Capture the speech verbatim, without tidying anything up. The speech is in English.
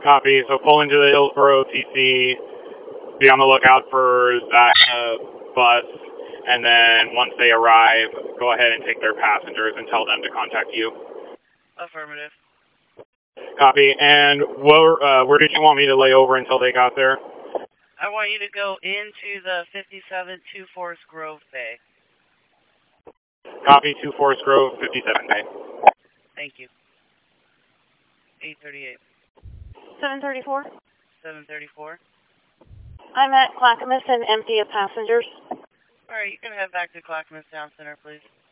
Copy. So pull into the Hillsborough T C, be on the lookout for that uh, bus, and then once they arrive, go ahead and take their passengers and tell them to contact you. Affirmative. Copy. And where, uh, where did you want me to lay over until they got there? I want you to go into the fifty-seven two Forest Grove Bay. Copy. two Forest Grove, fifty-seven Bay. Thank you. eight thirty-eight. seven thirty-four. seven thirty-four. I'm at Clackamas and empty of passengers. All right, you can head back to Clackamas Town Center, please.